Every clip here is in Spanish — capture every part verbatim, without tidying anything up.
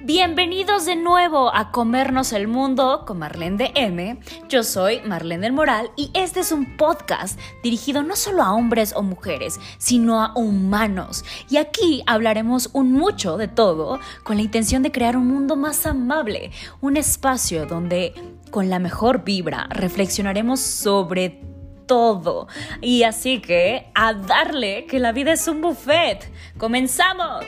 Bienvenidos de nuevo a Comernos el Mundo con Marlene de M. Yo soy Marlene del Moral y este es un podcast dirigido no solo a hombres o mujeres, sino a humanos. Y aquí hablaremos un mucho de todo con la intención de crear un mundo más amable, un espacio donde con la mejor vibra reflexionaremos sobre todo. Y así que a darle, que la vida es un buffet. ¡Comenzamos!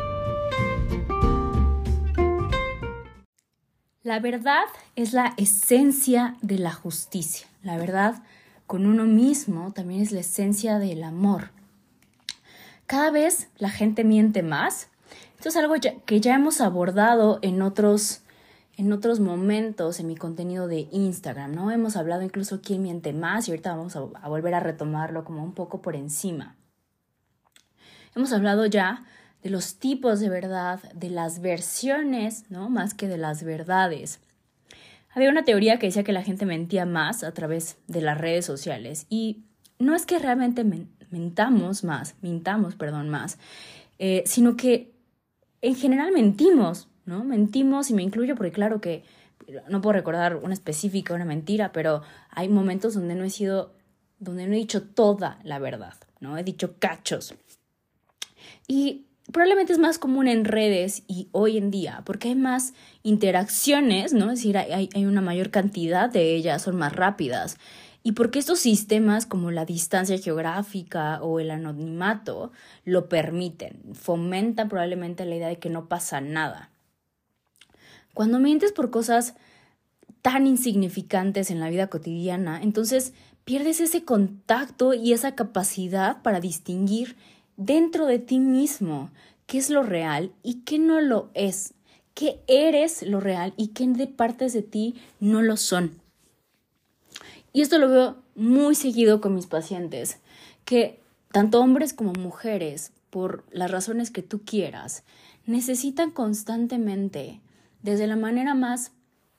La verdad es la esencia de la justicia. La verdad con uno mismo también es la esencia del amor. Cada vez la gente miente más. Esto es algo ya, que ya hemos abordado en otros, en otros momentos en mi contenido de Instagram, ¿no? Hemos hablado incluso quién miente más y ahorita vamos a, a volver a retomarlo como un poco por encima. Hemos hablado ya de los tipos de verdad, de las versiones, ¿no? Más que de las verdades. Había una teoría que decía que la gente mentía más a través de las redes sociales y no es que realmente men- mentamos más, mintamos, perdón, más, eh, sino que en general mentimos, ¿no? Mentimos y me incluyo porque claro que no puedo recordar una específica, una mentira, pero hay momentos donde no he sido, donde no he dicho toda la verdad, ¿no? He dicho cachos. Y probablemente es más común en redes y hoy en día, porque hay más interacciones, ¿no? Es decir, hay, hay una mayor cantidad de ellas, son más rápidas. Y porque estos sistemas como la distancia geográfica o el anonimato lo permiten, fomentan probablemente la idea de que no pasa nada. Cuando mientes por cosas tan insignificantes en la vida cotidiana, entonces pierdes ese contacto y esa capacidad para distinguir dentro de ti mismo qué es lo real y qué no lo es, qué eres lo real y qué de partes de ti no lo son. Y esto lo veo muy seguido con mis pacientes, que tanto hombres como mujeres, por las razones que tú quieras, necesitan constantemente, desde la manera más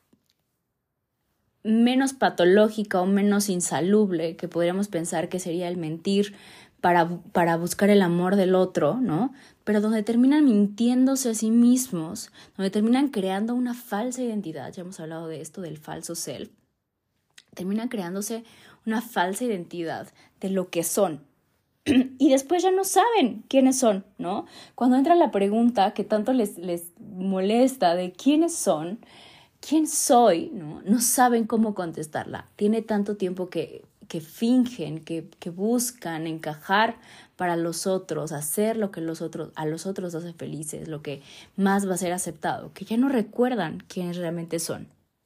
menos patológica o menos insalubre que podríamos pensar que sería el mentir Para, para buscar el amor del otro, ¿no? Pero donde terminan mintiéndose a sí mismos, donde terminan creando una falsa identidad, ya hemos hablado de esto, del falso self, terminan creándose una falsa identidad de lo que son. Y después ya no saben quiénes son, ¿no? Cuando entra la pregunta que tanto les, les molesta de quiénes son, quién soy, ¿no? No saben cómo contestarla. Tiene tanto tiempo que... que fingen, que, que buscan encajar para los otros, hacer lo que los otros, a los otros hace felices, lo que más va a ser aceptado, que ya no recuerdan quiénes realmente son.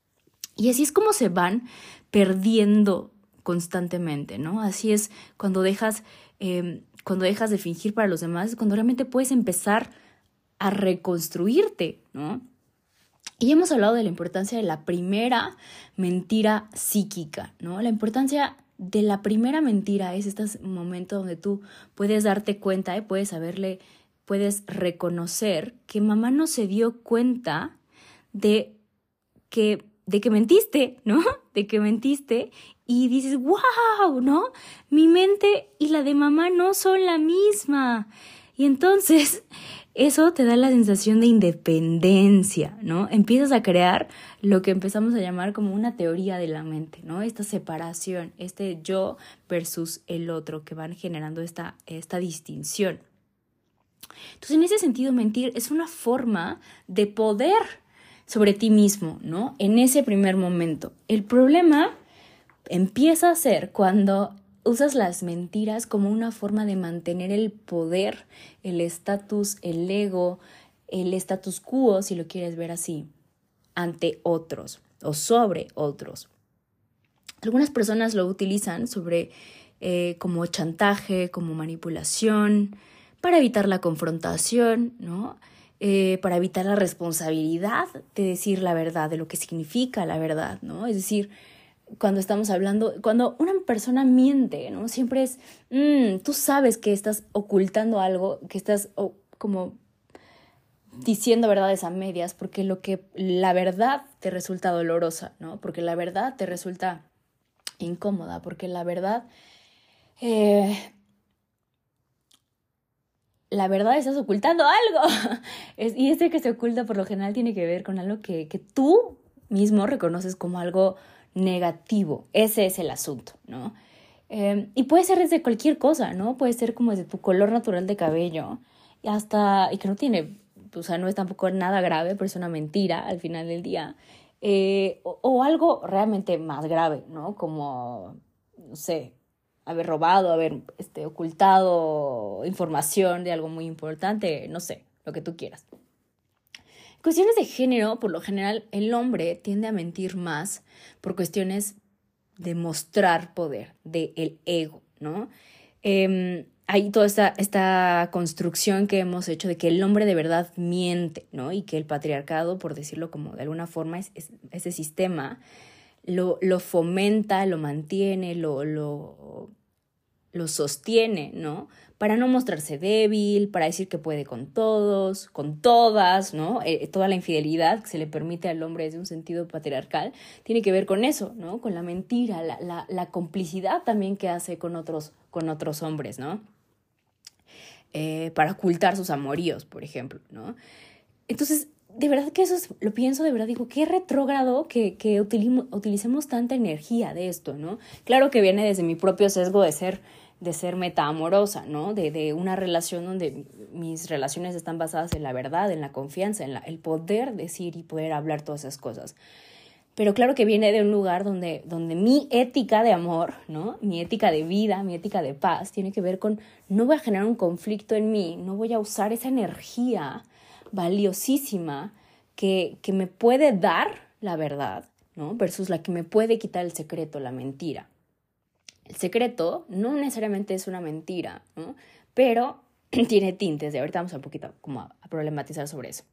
Y así es como se van perdiendo constantemente, ¿no? Así es cuando dejas, eh, cuando dejas de fingir para los demás, cuando realmente puedes empezar a reconstruirte, ¿no? Y hemos hablado de la importancia de la primera mentira psíquica, ¿no? La importancia de la primera mentira es este momento donde tú puedes darte cuenta y puedes saberle, puedes reconocer que mamá no se dio cuenta de que, de que mentiste, ¿no? De que mentiste y dices, ¡wow! ¿No? Mi mente y la de mamá no son la misma. Y entonces eso te da la sensación de independencia, ¿no? Empiezas a crear lo que empezamos a llamar como una teoría de la mente, ¿no? Esta separación, este yo versus el otro que van generando esta, esta distinción. Entonces, en ese sentido, mentir es una forma de poder sobre ti mismo, ¿no? En ese primer momento. El problema empieza a ser cuando usas las mentiras como una forma de mantener el poder, el estatus, el ego, el status quo, si lo quieres ver así, ante otros o sobre otros. Algunas personas lo utilizan sobre, eh, como chantaje, como manipulación, para evitar la confrontación, ¿no? Eh, para evitar la responsabilidad de decir la verdad, de lo que significa la verdad, ¿no? Es decir, cuando estamos hablando, cuando una persona miente, ¿no? Siempre es, mmm, tú sabes que estás ocultando algo, que estás oh, como diciendo verdades a medias, porque lo que la verdad te resulta dolorosa, ¿no? Porque la verdad te resulta incómoda, porque la verdad eh, la verdad estás ocultando algo. Es, y ese que se oculta por lo general tiene que ver con algo que, que tú mismo reconoces como algo negativo. Ese es el asunto, ¿no? Eh, y puede ser desde cualquier cosa, ¿no? Puede ser como desde tu color natural de cabello y hasta, y que no tiene, o sea, no es tampoco nada grave, pero es una mentira al final del día. Eh, o, o algo realmente más grave, ¿no? Como, no sé, haber robado, haber este, ocultado información de algo muy importante, no sé, lo que tú quieras. Cuestiones de género, por lo general, el hombre tiende a mentir más por cuestiones de mostrar poder, del ego, ¿no? Eh, hay toda esta, esta construcción que hemos hecho de que el hombre de verdad miente, ¿no? Y que el patriarcado, por decirlo como de alguna forma, es, es, ese sistema lo, lo fomenta, lo mantiene, lo, lo, lo sostiene, ¿no? Para no mostrarse débil, para decir que puede con todos, con todas, ¿no? Eh, toda la infidelidad que se le permite al hombre desde un sentido patriarcal tiene que ver con eso, ¿no? Con la mentira, la, la, la complicidad también que hace con otros, con otros hombres, ¿no? Eh, para ocultar sus amoríos, por ejemplo, ¿no? Entonces, de verdad que eso es, lo pienso de verdad, digo, qué retrógrado que, que utilicemos, utilicemos tanta energía de esto, ¿no? Claro que viene desde mi propio sesgo de ser de ser metaamorosa, ¿no? De, de una relación donde mis relaciones están basadas en la verdad, en la confianza, en la, el poder decir y poder hablar todas esas cosas. Pero claro que viene de un lugar donde, donde mi ética de amor, ¿no? Mi ética de vida, mi ética de paz, tiene que ver con no voy a generar un conflicto en mí, no voy a usar esa energía valiosísima que, que me puede dar la verdad, ¿no? Versus la que me puede quitar el secreto, la mentira. El secreto no necesariamente es una mentira, ¿no? Pero tiene tintes, de ahorita vamos a un poquito como a, a problematizar sobre eso.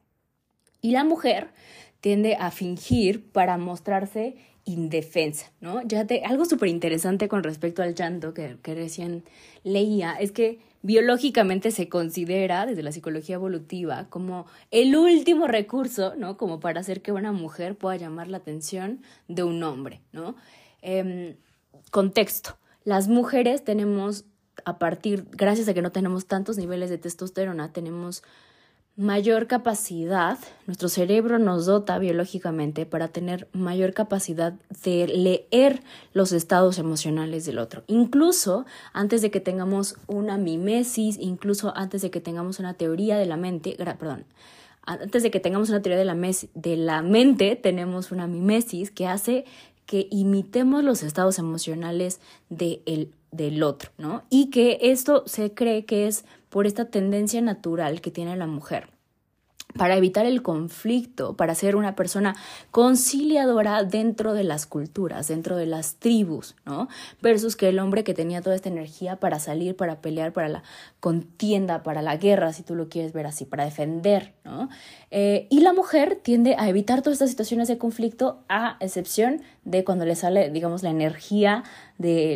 Y la mujer tiende a fingir para mostrarse indefensa, ¿no? Ya te, algo súper interesante con respecto al llanto que, que recién leía es que biológicamente se considera desde la psicología evolutiva como el último recurso, ¿no? Como para hacer que una mujer pueda llamar la atención de un hombre, ¿no? Eh, contexto. Las mujeres tenemos, a partir, gracias a que no tenemos tantos niveles de testosterona, tenemos mayor capacidad, nuestro cerebro nos dota biológicamente para tener mayor capacidad de leer los estados emocionales del otro. Incluso antes de que tengamos una mimesis, incluso antes de que tengamos una teoría de la mente, perdón, antes de que tengamos una teoría de la, mes, de la mente, tenemos una mimesis que hace que imitemos los estados emocionales de el, del otro, ¿no? Y que esto se cree que es por esta tendencia natural que tiene la mujer para evitar el conflicto, para ser una persona conciliadora dentro de las culturas, dentro de las tribus, ¿no? Versus que el hombre que tenía toda esta energía para salir, para pelear, para la contienda, para la guerra, si tú lo quieres ver así, para defender, ¿no? Eh, y la mujer tiende a evitar todas estas situaciones de conflicto, a excepción de cuando le sale, digamos, la energía de,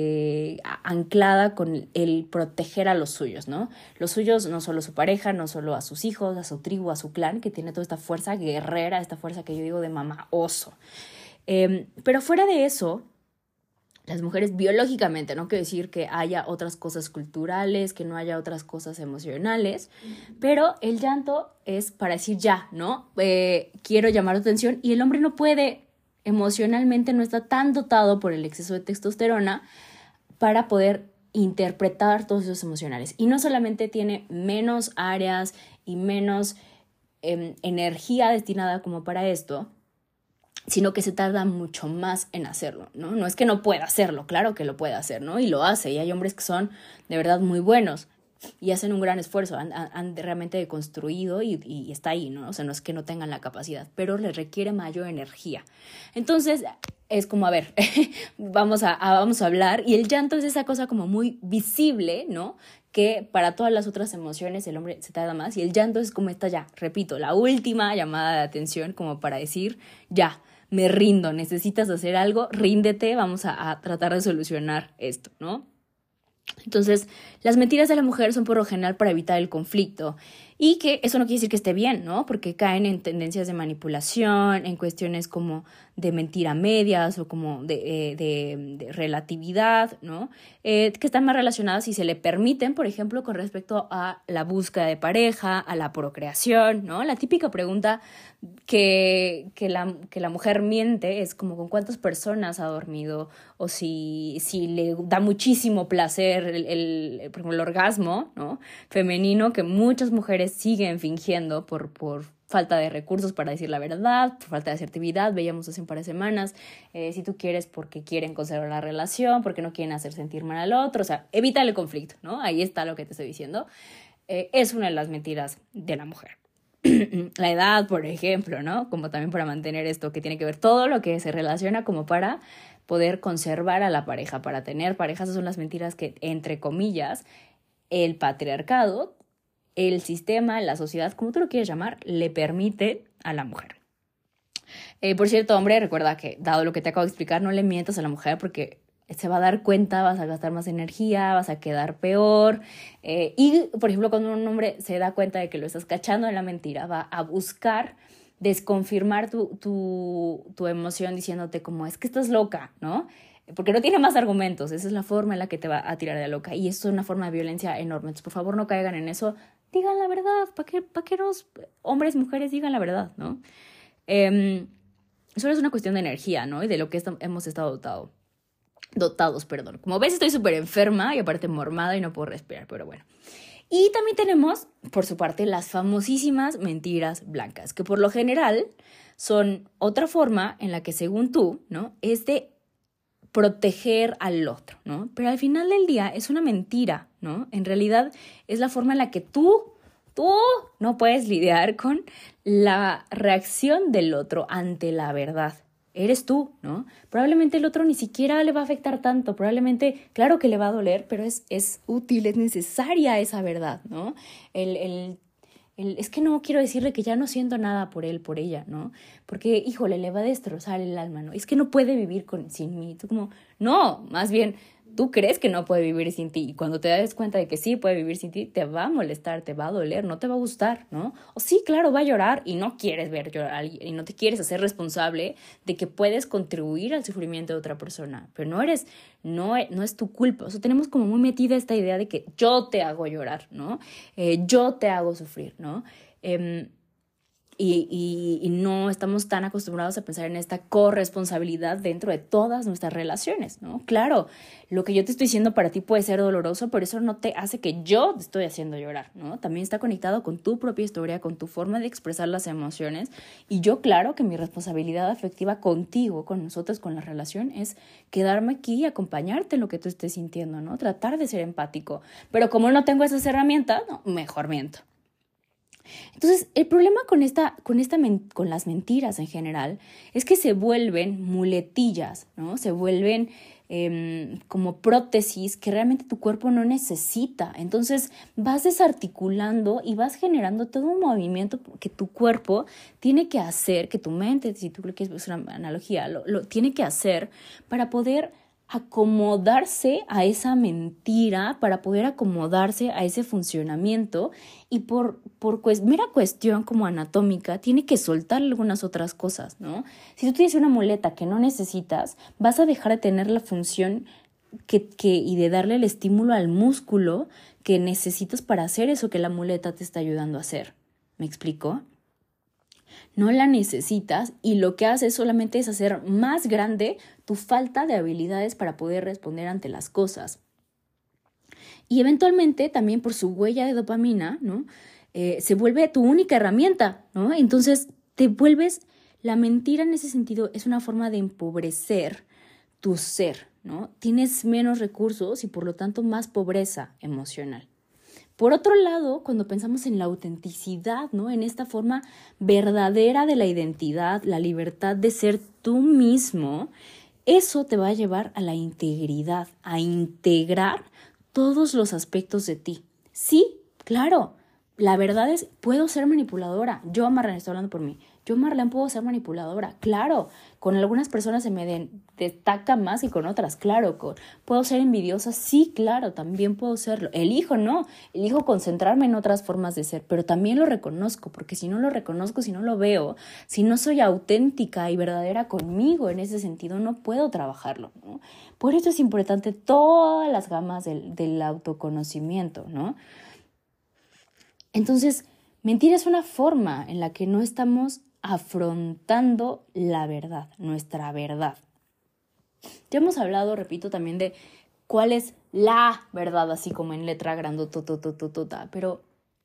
de anclada con el proteger a los suyos, ¿no? Los suyos, no solo su pareja, no solo a sus hijos, a su tribu, a su clan, que tiene toda esta fuerza guerrera, esta fuerza que yo digo de mamá oso. Eh, pero fuera de eso, las mujeres biológicamente, no quiere decir que haya otras cosas culturales, que no haya otras cosas emocionales, pero el llanto es para decir ya, ¿no? Eh, quiero llamar la atención y el hombre no puede, emocionalmente no está tan dotado por el exceso de testosterona para poder interpretar todos esos emocionales. Y no solamente tiene menos áreas y menos eh, energía destinada como para esto, sino que se tarda mucho más en hacerlo, ¿no? No es que no pueda hacerlo, claro que lo puede hacer, ¿no? Y lo hace, y hay hombres que son de verdad muy buenos y hacen un gran esfuerzo, han, han realmente deconstruido y, y está ahí, ¿no? O sea, no es que no tengan la capacidad, pero les requiere mayor energía. Entonces, es como, a ver, vamos a, a, vamos a hablar, y el llanto es esa cosa como muy visible, ¿no? Que para todas las otras emociones el hombre se tarda más, y el llanto es como esta ya, repito, la última llamada de atención como para decir, ya, me rindo, necesitas hacer algo, ríndete, vamos a, a tratar de solucionar esto, ¿no? Entonces, las mentiras de la mujer son por lo general para evitar el conflicto. Y que eso no quiere decir que esté bien, ¿no? Porque caen en tendencias de manipulación, en cuestiones como de mentira a medias o como de, eh, de, de relatividad, ¿no? Eh, que están más relacionadas y se le permiten, por ejemplo, con respecto a la búsqueda de pareja, a la procreación, ¿no? La típica pregunta que, que, la, que la mujer miente es como con cuántas personas ha dormido o si, si le da muchísimo placer el, el, el, por ejemplo, el orgasmo, ¿no? Femenino, que muchas mujeres siguen fingiendo por, por falta de recursos para decir la verdad, por falta de asertividad, veíamos hace un par de semanas, eh, si tú quieres porque quieren conservar la relación, porque no quieren hacer sentir mal al otro, o sea, evita el conflicto, ¿no? Ahí está lo que te estoy diciendo. Eh, es una de las mentiras de la mujer. La edad, por ejemplo, ¿no? Como también para mantener esto que tiene que ver todo lo que se relaciona como para poder conservar a la pareja, para tener parejas. Esas son las mentiras que, entre comillas, el patriarcado, el sistema, la sociedad, como tú lo quieres llamar, le permite a la mujer. Eh, por cierto, hombre, recuerda que, dado lo que te acabo de explicar, no le mientas a la mujer porque se va a dar cuenta, vas a gastar más energía, vas a quedar peor. Eh, y, por ejemplo, cuando un hombre se da cuenta de que lo estás cachando en la mentira, va a buscar desconfirmar tu, tu, tu emoción diciéndote como, es que estás loca, ¿no? Porque no tiene más argumentos. Esa es la forma en la que te va a tirar de loca. Y eso es una forma de violencia enorme. Entonces, por favor, no caigan en eso. Digan la verdad. ¿Para qué, para qué los hombres y mujeres digan la verdad, no? Eh, solo es una cuestión de energía, ¿no? Y de lo que est- hemos estado dotado. dotados, perdón. Como ves, estoy súper enferma y aparte mormada y no puedo respirar, pero bueno. Y también tenemos, por su parte, las famosísimas mentiras blancas, que por lo general son otra forma en la que, según tú, ¿no? Es de proteger al otro, ¿no? Pero al final del día es una mentira, ¿no? En realidad es la forma en la que tú, tú no puedes lidiar con la reacción del otro ante la verdad. Eres tú, ¿no? Probablemente el otro ni siquiera le va a afectar tanto, probablemente, claro que le va a doler, pero es, es útil, es necesaria esa verdad, ¿no? El, el, el, es que no quiero decirle que ya no siento nada por él, por ella, ¿no? Porque, híjole, le va a destrozar el alma, ¿no? Es que no puede vivir con, sin mí. Tú como, no, más bien, tú crees que no puede vivir sin ti y cuando te das cuenta de que sí puede vivir sin ti, te va a molestar, te va a doler, no te va a gustar, ¿no? O sí, claro, va a llorar y no quieres ver llorar a alguien y no te quieres hacer responsable de que puedes contribuir al sufrimiento de otra persona, pero no eres, no, no es tu culpa. O sea, tenemos como muy metida esta idea de que yo te hago llorar, ¿no? Eh, yo te hago sufrir, ¿no? Eh, Y, y, y no estamos tan acostumbrados a pensar en esta corresponsabilidad dentro de todas nuestras relaciones, ¿no? Claro, lo que yo te estoy diciendo para ti puede ser doloroso, pero eso no te hace que yo te estoy haciendo llorar, ¿no? También está conectado con tu propia historia, con tu forma de expresar las emociones. Y yo, claro que mi responsabilidad afectiva contigo, con nosotros, con la relación, es quedarme aquí y acompañarte en lo que tú estés sintiendo, ¿no? Tratar de ser empático. Pero como no tengo esas herramientas, no, mejor miento. Entonces, el problema con, esta, con, esta men- con las mentiras en general es que se vuelven muletillas, ¿no? Se vuelven eh, como prótesis que realmente tu cuerpo no necesita. Entonces, vas desarticulando y vas generando todo un movimiento que tu cuerpo tiene que hacer, que tu mente, si tú quieres usar una analogía, lo, lo tiene que hacer para poder acomodarse a esa mentira, para poder acomodarse a ese funcionamiento y por, por pues, mera cuestión como anatómica tiene que soltar algunas otras cosas, ¿no? Si tú tienes una muleta que no necesitas, vas a dejar de tener la función que, que, y de darle el estímulo al músculo que necesitas para hacer eso que la muleta te está ayudando a hacer. ¿Me explico? No la necesitas y lo que haces solamente es hacer más grande tu falta de habilidades para poder responder ante las cosas. Y eventualmente también por su huella de dopamina, ¿no? Eh, se vuelve tu única herramienta, ¿no? Entonces te vuelves, la mentira en ese sentido es una forma de empobrecer tu ser, ¿no? Tienes menos recursos y por lo tanto más pobreza emocional. Por otro lado, cuando pensamos en la autenticidad, ¿no? En esta forma verdadera de la identidad, la libertad de ser tú mismo, eso te va a llevar a la integridad, a integrar todos los aspectos de ti. Sí, claro, la verdad es, puedo ser manipuladora. Yo, Marlene, estoy hablando por mí. Yo, Marlene, puedo ser manipuladora, claro. Con algunas personas se me de, destaca más y con otras, claro. Con, ¿puedo ser envidiosa? Sí, claro, también puedo serlo. Elijo, no. Elijo concentrarme en otras formas de ser, pero también lo reconozco, porque si no lo reconozco, si no lo veo, si no soy auténtica y verdadera conmigo en ese sentido, no puedo trabajarlo, ¿no? Por eso es importante todas las gamas del, del autoconocimiento, ¿no? Entonces, mentir es una forma en la que no estamos afrontando la verdad, nuestra verdad. Ya hemos hablado, repito, también de cuál es la verdad, así como en letra grandototototota, pero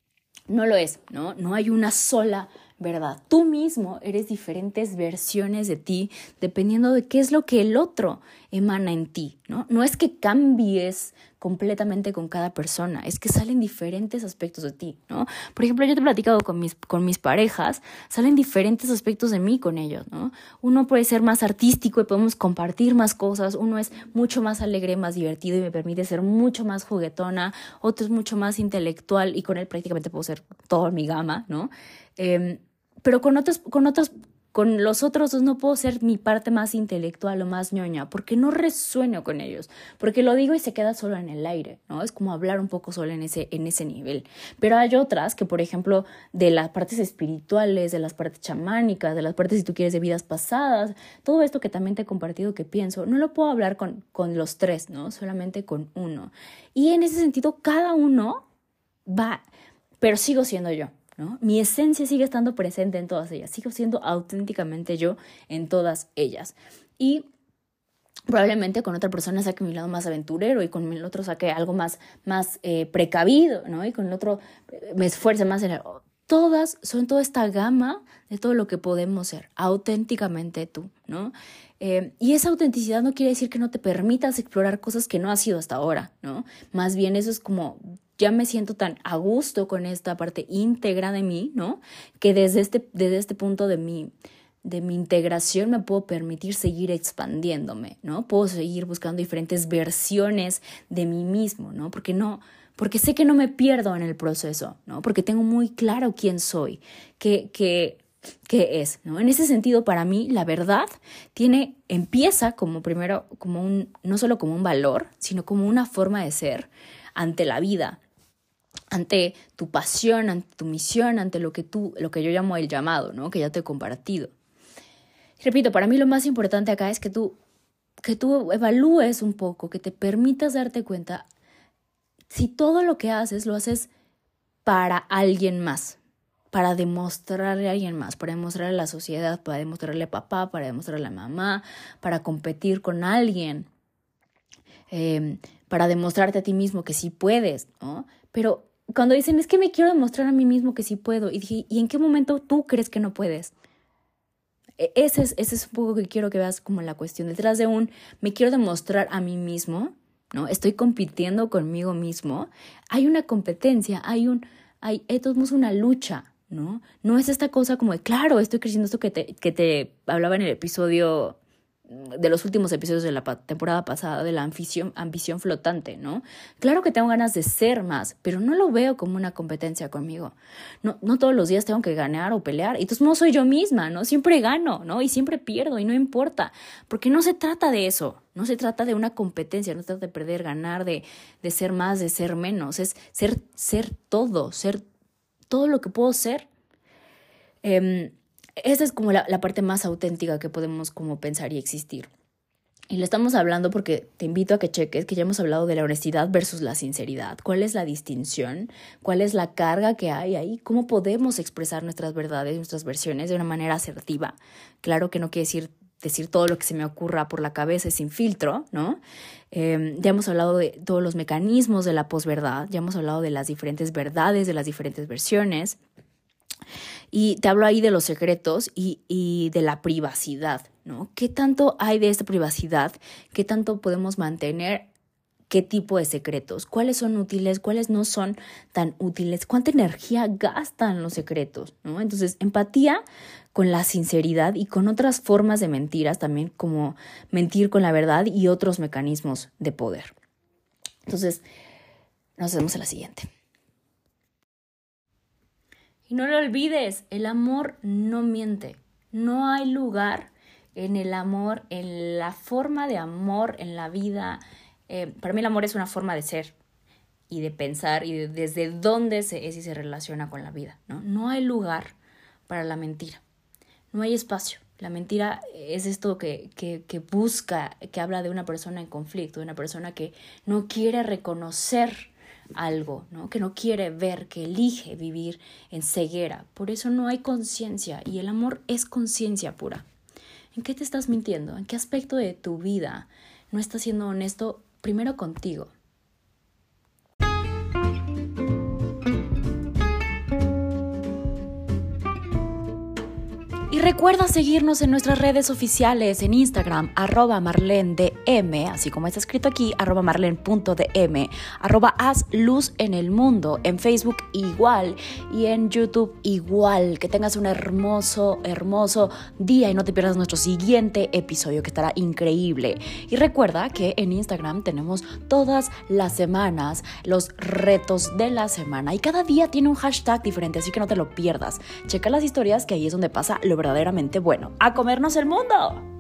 no lo es, ¿no? No hay una sola verdad. Tú mismo eres diferentes versiones de ti dependiendo de qué es lo que el otro emana en ti, ¿no? No es que cambies completamente con cada persona, es que salen diferentes aspectos de ti, ¿no? Por ejemplo, yo te he platicado con mis, con mis parejas, salen diferentes aspectos de mí con ellos, ¿no? Uno puede ser más artístico y podemos compartir más cosas, uno es mucho más alegre, más divertido y me permite ser mucho más juguetona, otro es mucho más intelectual y con él prácticamente puedo ser toda mi gama, ¿no? Eh, pero con otros, con otros, con los otros dos no puedo ser mi parte más intelectual o más ñoña, porque no resueno con ellos, porque lo digo y se queda solo en el aire, ¿no? Es como hablar un poco solo en ese, en ese nivel. Pero hay otras que, por ejemplo, de las partes espirituales, de las partes chamánicas, de las partes, si tú quieres, de vidas pasadas, todo esto que también te he compartido que pienso, no lo puedo hablar con, con los tres, ¿no? Solamente con uno. Y en ese sentido, cada uno va, pero sigo siendo yo, ¿no? Mi esencia sigue estando presente en todas ellas, sigo siendo auténticamente yo en todas ellas. Y probablemente con otra persona saque mi lado más aventurero y con el otro saque algo más, más eh, precavido, ¿no? Y con el otro me esfuerce más en el... Todas son toda esta gama de todo lo que podemos ser, auténticamente tú, ¿no? Eh, y esa autenticidad no quiere decir que no te permitas explorar cosas que no has sido hasta ahora, ¿no? Más bien eso es como... Ya me siento tan a gusto con esta parte íntegra de mí, ¿no? Que desde este, desde este punto de mi, de mi integración me puedo permitir seguir expandiéndome, ¿no? Puedo seguir buscando diferentes versiones de mí mismo, ¿no? Porque no, porque sé que no me pierdo en el proceso, ¿no? Porque tengo muy claro quién soy, qué, qué, qué es, ¿no? En ese sentido, para mí, la verdad tiene, empieza como primero, como un, no solo como un valor, sino como una forma de ser ante la vida, ante tu pasión, ante tu misión, ante lo que tú, lo que yo llamo el llamado, ¿no? Que ya te he compartido. Y repito, para mí lo más importante acá es que tú, que tú evalúes un poco, que te permitas darte cuenta si todo lo que haces lo haces para alguien más, para demostrarle a alguien más, para demostrarle a la sociedad, para demostrarle a papá, para demostrarle a mamá, para competir con alguien, eh, para demostrarte a ti mismo que sí puedes, ¿no? Pero cuando dicen, es que me quiero demostrar a mí mismo que sí puedo, y dije, ¿y en qué momento tú crees que no puedes? Ese es, ese es un poco que quiero que veas como la cuestión. Detrás de un, me quiero demostrar a mí mismo, ¿no? Estoy compitiendo conmigo mismo. Hay una competencia, hay un, hay, esto es una lucha, ¿no? No es esta cosa como de, claro, estoy creciendo, esto que te, que te hablaba en el episodio, de los últimos episodios de la temporada pasada, de la ambición, ambición flotante, ¿no? Claro que tengo ganas de ser más, pero no lo veo como una competencia conmigo. No, no todos los días tengo que ganar o pelear. Y entonces no soy yo misma, ¿no? Siempre gano, ¿no? Y siempre pierdo y no importa. Porque no se trata de eso. No se trata de una competencia, no se trata de perder, ganar, de, de ser más, de ser menos. Es ser, ser todo, ser todo lo que puedo ser. Eh, Esta es como la, la parte más auténtica que podemos como pensar y existir. Y lo estamos hablando porque te invito a que cheques que ya hemos hablado de la honestidad versus la sinceridad. ¿Cuál es la distinción? ¿Cuál es la carga que hay ahí? ¿Cómo podemos expresar nuestras verdades, nuestras versiones de una manera asertiva? Claro que no quiere decir decir todo lo que se me ocurra por la cabeza sin filtro, ¿no? Eh, ya hemos hablado de todos los mecanismos de la posverdad, ya hemos hablado de las diferentes verdades, de las diferentes versiones. Y te hablo ahí de los secretos y, y de la privacidad, ¿no? ¿Qué tanto hay de esta privacidad? ¿Qué tanto podemos mantener? ¿Qué tipo de secretos? ¿Cuáles son útiles? ¿Cuáles no son tan útiles? ¿Cuánta energía gastan los secretos? ¿No? Entonces, empatía con la sinceridad y con otras formas de mentiras, también como mentir con la verdad y otros mecanismos de poder. Entonces, nos vemos en la siguiente. Y no lo olvides, el amor no miente. No hay lugar en el amor, en la forma de amor, en la vida. Eh, para mí el amor es una forma de ser y de pensar y de, desde dónde se es y se relaciona con la vida, ¿no? No hay lugar para la mentira. No hay espacio. La mentira es esto que, que, que busca, que habla de una persona en conflicto, de una persona que no quiere reconocer algo, ¿no? Que no quiere ver, que elige vivir en ceguera. Por eso no hay conciencia y el amor es conciencia pura. ¿En qué te estás mintiendo? ¿En qué aspecto de tu vida no estás siendo honesto primero contigo? Y recuerda seguirnos en nuestras redes oficiales, en Instagram, arroba marlendm, así como está escrito aquí, arroba marlen.dm, arroba haz luz en el mundo, en Facebook igual y en YouTube igual. Que tengas un hermoso, hermoso día y no te pierdas nuestro siguiente episodio que estará increíble. Y recuerda que en Instagram tenemos todas las semanas los retos de la semana y cada día tiene un hashtag diferente, así que no te lo pierdas. Checa las historias, que ahí es donde pasa lo verdaderamente bueno. ¡A comernos el mundo!